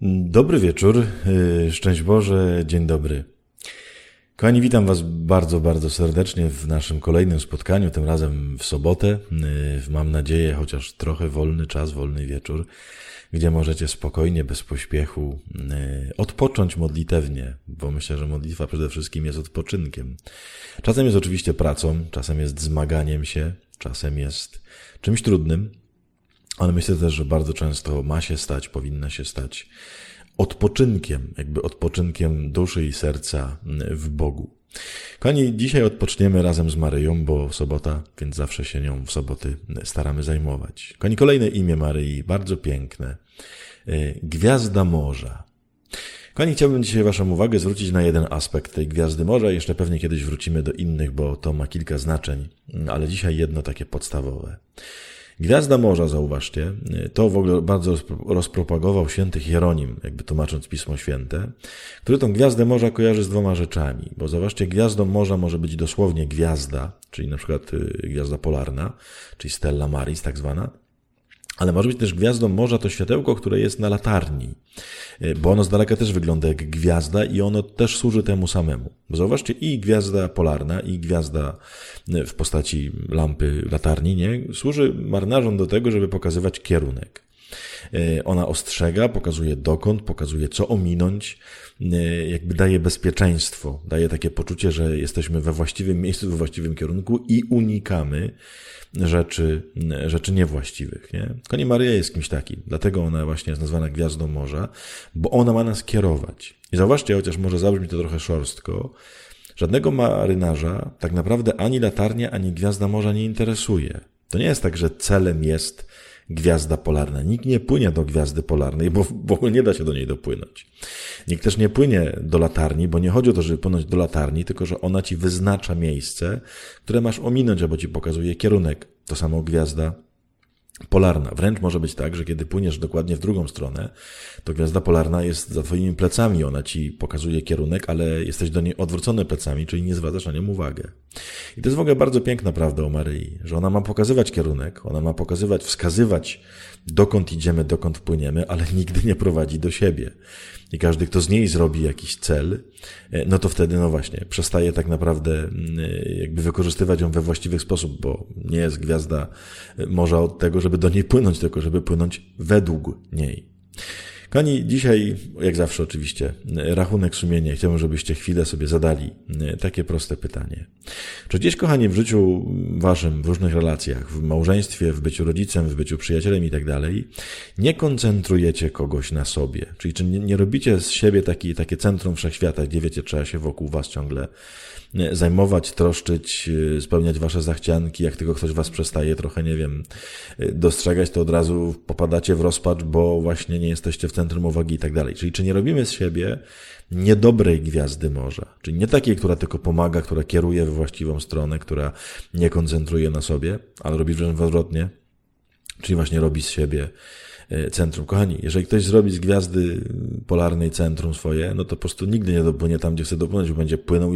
Dobry wieczór, szczęść Boże, dzień dobry. Kochani, witam Was bardzo, bardzo serdecznie w naszym kolejnym spotkaniu, tym razem w sobotę. Mam nadzieję, chociaż trochę wolny czas, wolny wieczór, gdzie możecie spokojnie, bez pośpiechu odpocząć modlitewnie, bo myślę, że modlitwa przede wszystkim jest odpoczynkiem. Czasem jest oczywiście pracą, czasem jest zmaganiem się, czasem jest czymś trudnym, ale myślę też, że bardzo często ma się stać, powinna się stać odpoczynkiem, jakby odpoczynkiem duszy i serca w Bogu. Kochani, dzisiaj odpoczniemy razem z Maryją, bo sobota, więc zawsze się nią w soboty staramy zajmować. Kochani, kolejne imię Maryi, bardzo piękne. Gwiazda morza. Kochani, chciałbym dzisiaj Waszą uwagę zwrócić na jeden aspekt tej Gwiazdy Morza. Jeszcze pewnie kiedyś wrócimy do innych, bo to ma kilka znaczeń, ale dzisiaj jedno takie podstawowe. Gwiazda Morza, zauważcie, to w ogóle bardzo rozpropagował święty Hieronim, jakby tłumacząc Pismo Święte, który tą Gwiazdę Morza kojarzy z dwoma rzeczami, bo zauważcie, Gwiazdą Morza może być dosłownie gwiazda, czyli na przykład gwiazda polarna, czyli Stella Maris tak zwana, ale może być też Gwiazdą Morza to światełko, które jest na latarni, bo ono z daleka też wygląda jak gwiazda i ono też służy temu samemu. Bo zauważcie, i gwiazda polarna, i gwiazda w postaci lampy, latarni, nie, służy marynarzom do tego, żeby pokazywać kierunek. Ona ostrzega, pokazuje dokąd, pokazuje co ominąć, jakby daje bezpieczeństwo, daje takie poczucie, że jesteśmy we właściwym miejscu, we właściwym kierunku i unikamy rzeczy niewłaściwych. Nie? Kochani, Maryja jest kimś takim, dlatego ona właśnie jest nazwana Gwiazdą Morza, bo ona ma nas kierować. I zauważcie, chociaż może zabrzmi to trochę szorstko, żadnego marynarza tak naprawdę ani latarnia, ani Gwiazda Morza nie interesuje. To nie jest tak, że celem jest gwiazda polarna. Nikt nie płynie do gwiazdy polarnej, bo w ogóle nie da się do niej dopłynąć. Nikt też nie płynie do latarni, bo nie chodzi o to, żeby płynąć do latarni, tylko że ona ci wyznacza miejsce, które masz ominąć, albo ci pokazuje kierunek. To samo gwiazda polarna. Wręcz może być tak, że kiedy płyniesz dokładnie w drugą stronę, to gwiazda polarna jest za twoimi plecami, ona ci pokazuje kierunek, ale jesteś do niej odwrócony plecami, czyli nie zwracasz na nią uwagę. I to jest w ogóle bardzo piękna prawda o Maryi, że ona ma pokazywać kierunek, ona ma pokazywać, wskazywać, dokąd idziemy, dokąd płyniemy, ale nigdy nie prowadzi do siebie. I każdy, kto z niej zrobi jakiś cel, no to wtedy, no właśnie, przestaje tak naprawdę jakby wykorzystywać ją we właściwy sposób, bo nie jest Gwiazda Morza od tego, żeby do niej płynąć, tylko żeby płynąć według niej. Kochani, dzisiaj, jak zawsze oczywiście, rachunek sumienia. Chciałbym, żebyście chwilę sobie zadali takie proste pytanie. Czy gdzieś, kochani, w życiu waszym, w różnych relacjach, w małżeństwie, w byciu rodzicem, w byciu przyjacielem i tak dalej, nie koncentrujecie kogoś na sobie? Czyli czy nie robicie z siebie takie centrum wszechświata, gdzie wiecie, trzeba się wokół was ciągle zajmować, troszczyć, spełniać wasze zachcianki, jak tylko ktoś was przestaje trochę, nie wiem, dostrzegać, to od razu popadacie w rozpacz, bo właśnie nie jesteście w centrum uwagi i tak dalej. Czyli czy nie robimy z siebie niedobrej Gwiazdy Morza, czyli nie takiej, która tylko pomaga, która kieruje we właściwą stronę, która nie koncentruje na sobie, ale robi wręcz odwrotnie, czyli właśnie robi z siebie centrum. Kochani, jeżeli ktoś zrobi z gwiazdy polarnej centrum swoje, no to po prostu nigdy nie dopłynie tam, gdzie chce dopłynąć, bo będzie płynął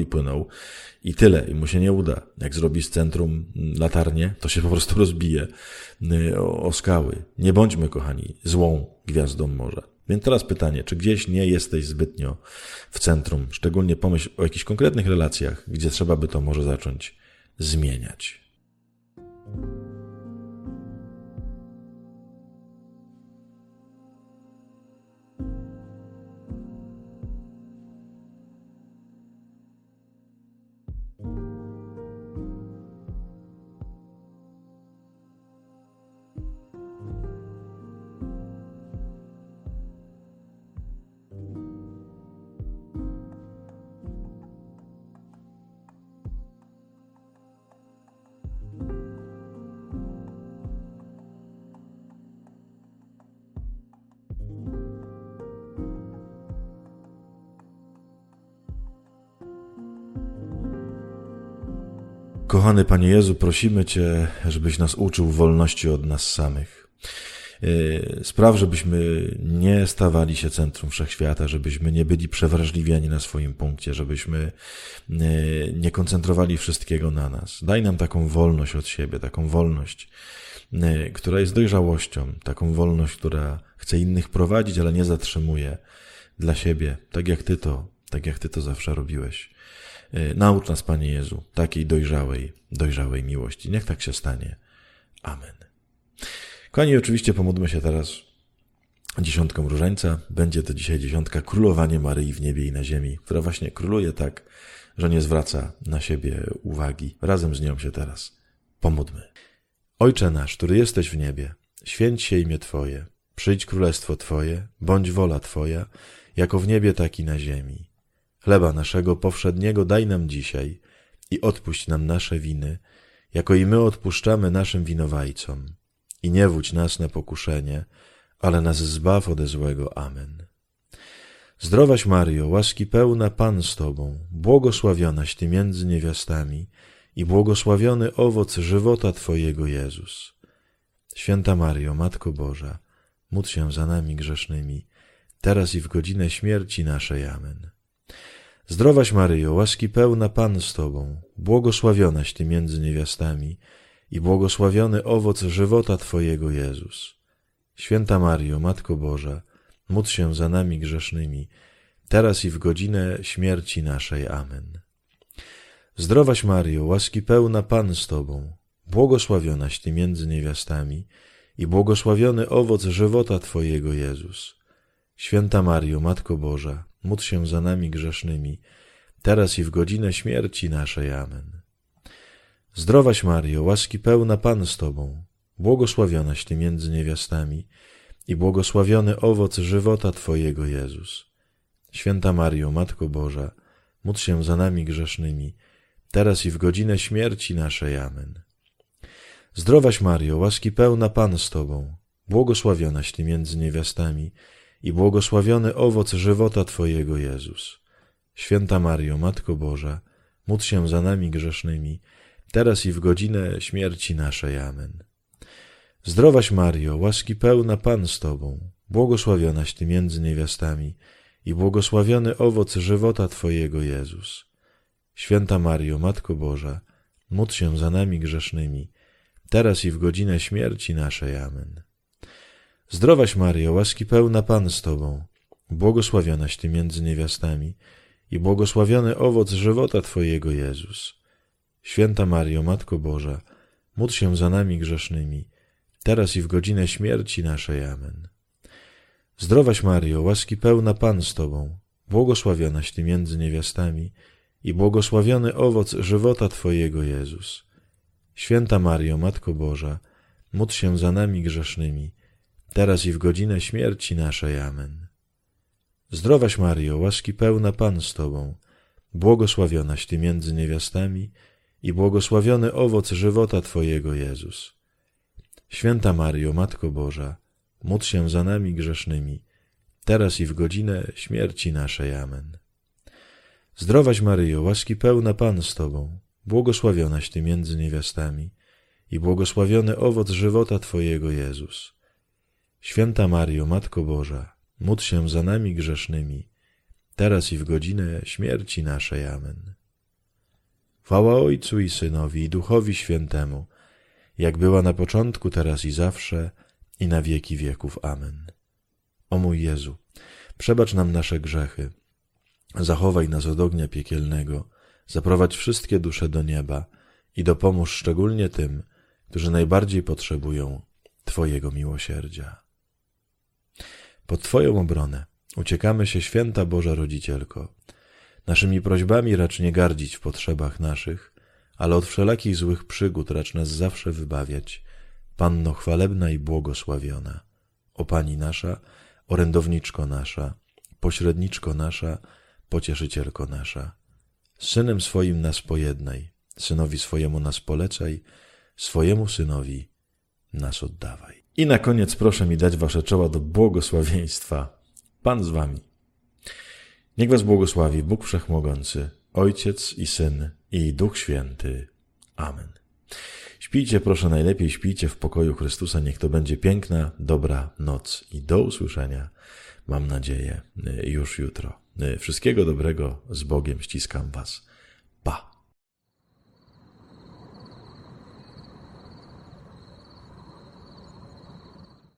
i tyle. I mu się nie uda. Jak zrobi z centrum latarnię, to się po prostu rozbije o skały. Nie bądźmy, kochani, złą Gwiazdą Morza. Więc teraz pytanie, czy gdzieś nie jesteś zbytnio w centrum? Szczególnie pomyśl o jakichś konkretnych relacjach, gdzie trzeba by to może zacząć zmieniać. Kochany Panie Jezu, prosimy Cię, żebyś nas uczył wolności od nas samych. Spraw, żebyśmy nie stawali się centrum wszechświata, żebyśmy nie byli przewrażliwieni na swoim punkcie, żebyśmy nie koncentrowali wszystkiego na nas. Daj nam taką wolność od siebie, taką wolność która jest dojrzałością, taką wolność, która chce innych prowadzić, ale nie zatrzymuje dla siebie, tak jak Ty to zawsze robiłeś. Naucz nas, Panie Jezu, takiej dojrzałej miłości. Niech tak się stanie. Amen. Kochani, oczywiście pomódlmy się teraz 10 różańca. Będzie to dzisiaj 10 Królowanie Maryi w niebie i na ziemi, która właśnie króluje tak, że nie zwraca na siebie uwagi. Razem z nią się teraz pomódlmy. Ojcze nasz, który jesteś w niebie, święć się imię Twoje, przyjdź królestwo Twoje, bądź wola Twoja, jako w niebie, tak i na ziemi. Chleba naszego powszedniego daj nam dzisiaj i odpuść nam nasze winy, jako i my odpuszczamy naszym winowajcom. I nie wódź nas na pokuszenie, ale nas zbaw ode złego. Amen. Zdrowaś Maryjo, łaski pełna, Pan z Tobą, błogosławionaś Ty między niewiastami i błogosławiony owoc żywota Twojego, Jezus. Święta Maryjo, Matko Boża, módl się za nami grzesznymi, teraz i w godzinę śmierci naszej. Amen. Zdrowaś Maryjo, łaski pełna, Pan z Tobą, błogosławionaś Ty między niewiastami i błogosławiony owoc żywota Twojego, Jezus. Święta Maryjo, Matko Boża, módl się za nami grzesznymi, teraz i w godzinę śmierci naszej. Amen. Zdrowaś Maryjo, łaski pełna, Pan z Tobą, błogosławionaś Ty między niewiastami i błogosławiony owoc żywota Twojego, Jezus. Święta Maryjo, Matko Boża, módl się za nami grzesznymi, teraz i w godzinę śmierci naszej. Amen. Zdrowaś Maryjo, łaski pełna, Pan z Tobą, błogosławionaś Ty między niewiastami i błogosławiony owoc żywota Twojego, Jezus. Święta Maryjo, Matko Boża, módl się za nami grzesznymi, teraz i w godzinę śmierci naszej. Amen. Zdrowaś Maryjo, łaski pełna, Pan z Tobą, błogosławionaś Ty między niewiastami i błogosławiony owoc żywota Twojego, Jezus. Święta Maryjo, Matko Boża, módl się za nami grzesznymi, teraz i w godzinę śmierci naszej. Amen. Zdrowaś Maryjo, łaski pełna, Pan z Tobą, błogosławionaś Ty między niewiastami i błogosławiony owoc żywota Twojego, Jezus. Święta Maryjo, Matko Boża, módl się za nami grzesznymi, teraz i w godzinę śmierci naszej. Amen. Zdrowaś Maryjo, łaski pełna, Pan z Tobą, błogosławionaś Ty między niewiastami i błogosławiony owoc żywota Twojego, Jezus. Święta Maryjo, Matko Boża, módl się za nami grzesznymi, teraz i w godzinę śmierci naszej. Amen. Zdrowaś Maryjo, łaski pełna, Pan z Tobą, błogosławionaś Ty między niewiastami i błogosławiony owoc żywota Twojego, Jezus. Święta Maryjo, Matko Boża, módl się za nami grzesznymi, teraz i w godzinę śmierci naszej. Amen. Zdrowaś Maryjo, łaski pełna, Pan z Tobą, błogosławionaś Ty między niewiastami i błogosławiony owoc żywota Twojego, Jezus. Święta Maryjo, Matko Boża, módl się za nami grzesznymi, teraz i w godzinę śmierci naszej. Amen. Zdrowaś Maryjo, łaski pełna, Pan z Tobą, błogosławionaś Ty między niewiastami i błogosławiony owoc żywota Twojego, Jezus. Święta Maryjo, Matko Boża, módl się za nami grzesznymi, teraz i w godzinę śmierci naszej. Amen. Chwała Ojcu i Synowi, i Duchowi Świętemu, jak była na początku, teraz i zawsze, i na wieki wieków. Amen. O mój Jezu, przebacz nam nasze grzechy, zachowaj nas od ognia piekielnego, zaprowadź wszystkie dusze do nieba i dopomóż szczególnie tym, którzy najbardziej potrzebują Twojego miłosierdzia. Pod Twoją obronę uciekamy się, Święta Boża Rodzicielko. Naszymi prośbami racz nie gardzić w potrzebach naszych, ale od wszelakich złych przygód racz nas zawsze wybawiać, Panno chwalebna i błogosławiona. O Pani nasza, orędowniczko nasza, pośredniczko nasza, pocieszycielko nasza. Z Synem swoim nas pojednaj, Synowi swojemu nas polecaj, swojemu Synowi nas oddawaj. I na koniec proszę mi dać wasze czoła do błogosławieństwa. Pan z wami. Niech was błogosławi Bóg Wszechmogący, Ojciec i Syn i Duch Święty. Amen. Śpijcie, proszę, najlepiej śpijcie w pokoju Chrystusa. Niech to będzie piękna, dobra noc i do usłyszenia, mam nadzieję, już jutro. Wszystkiego dobrego, z Bogiem, ściskam was.